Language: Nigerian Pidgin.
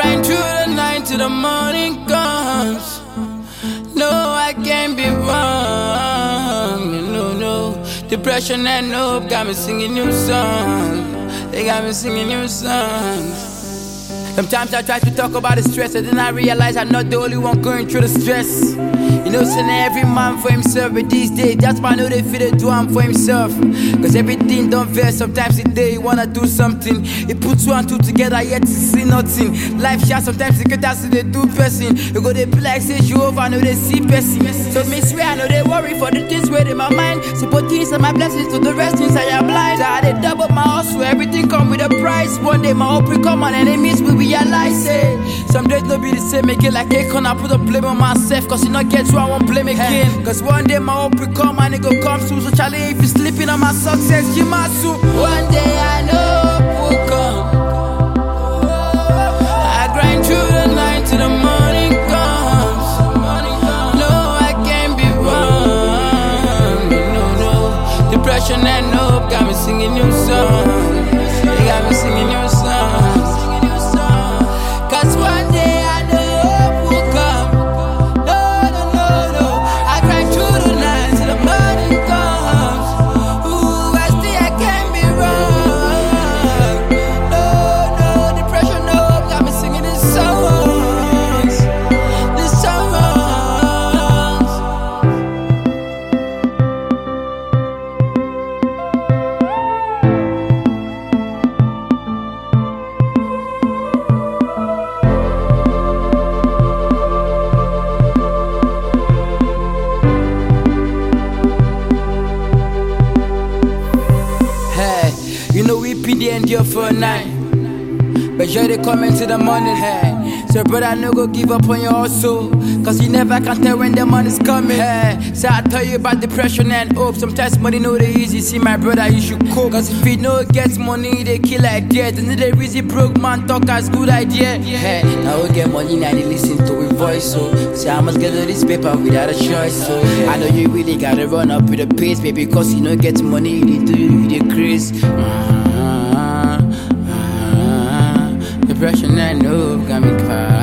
grind through the night till the morning comes. No, I can't be wrong. No. Depression and hope got me singing new songs. They got me singing new songs. Sometimes I try to talk about the stress, and then I realize I'm not the only one going through the stress. You know, saying every man for himself, but these days, that's why I know they feel they do one for himself. Cause everything don't vex, sometimes the day you wanna do something. It puts 2 and 2 together, yet to see nothing. Life shot, sometimes you get as they do person. You go they be like, say you over, I know they see person. So me swear, I know they worry for the things where in my mind. So put things and my blessings to the rest things I am blind. So I they double my hustle, everything come with a price. One day my hope will come and enemies will realize it. Some days no be the same again, like Akon, I put a blame on myself. Cause you not get to I won't blame again. Cause one day my hope will come and it go come soon. So Charlie, if you sleeping on my success, give my suit. One day I know hope will come. I grind through the night till the morning comes. No, I can't be wrong. No. Depression and hope got me singing new songs. They got me singing new songs. Cause one day I know hope will come. No. I grind through the night till the morning comes. Ooh, I still I can't be wrong. No, depression, no hope got me singing these songs. These songs. You know we pin the endure for a night, but sure they come into the morning. Hey, so brother, no go give up on your hustle, cause you never can tell when the money's coming. Hey, so I tell you about depression and hope. Sometimes money no the easy. See my brother, you should cope. Cause if you know get money, they kill like dead. And the easy broke man talk as good idea. Hey, now we get money, now they listen to we voice. So say I must get all this paper without a choice. So I know you really gotta run up with the pace, baby. Cause you know get money, you do you the grace. Depression and hope got me caught.